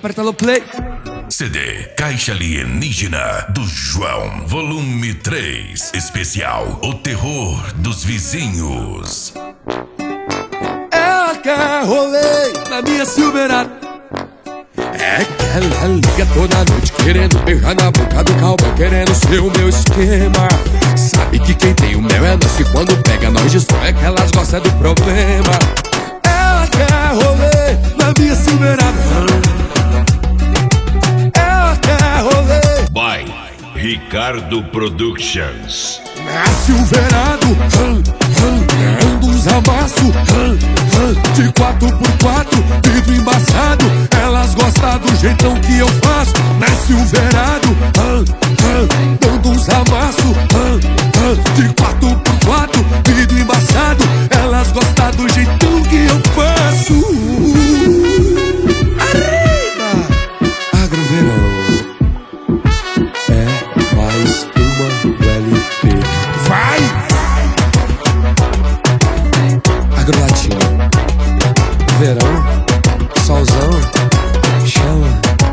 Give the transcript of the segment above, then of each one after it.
aperta no play. CD Caixa Alienígena do João, volume 3, especial O Terror dos Vizinhos. Ela quer rolê na minha Silverado. É que ela liga toda noite querendo beijar na boca do cowboy, querendo ser o meu esquema. Sabe que quem tem o mel é nós, que quando pega nós destrói, é que elas gostam do problema. Ela quer rolê na minha Silverado. Ela quer rolê by Ricardo Productions. na Silverado, dando uns amassos de 4x4, vidro embaçado. Elas gostam do jeitão que eu faço. Na Silverado, dando uns amassos de 4x4, vidro embaçado. Elas gostam do jeitão que eu faço. Arriba! Agroverão é mais uma LP. Vai! Agrolatinho, verão, solzão, chama.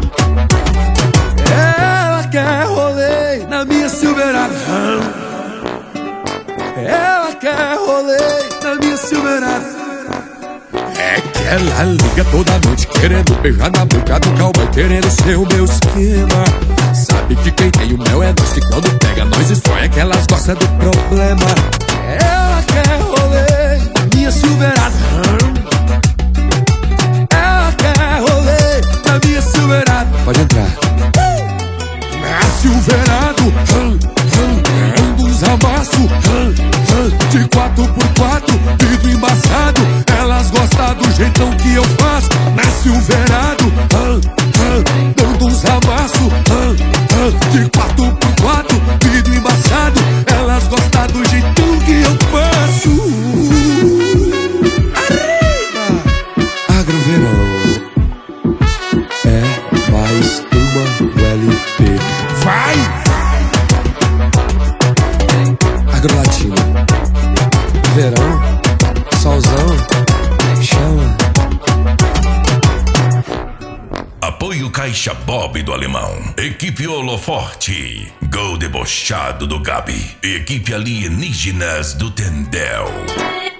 Ela quer rolê na minha Silverado. Ela quer rolê na minha Silverado. É que ela liga toda noite querendo beijar na boca do cowboy, querendo ser o meu esquema. Sabe que quem tem o mel é nós, que quando pega nós destrói, é que elas gostam do problema. Ela quer rolê na minha Silverado. Ela quer rolê na minha Silverado. Pode entrar. Na Silverado, dando uns amassos de 4x4, vidro embaçado. Elas gostam do jeitão que eu faço. Na Silverado, dando uns amassos de 4x4, vidro embaçado. Elas gostam do jeitão que eu faço. Arriba! Agroverão é mais uma LP. Vai! Agrolatinho, verão, solzão, chama. Apoio Caixa Bob do Alemão, Equipe Holoforte, Gol Debochado do Gabi, Equipe Alienígenas do Tendel.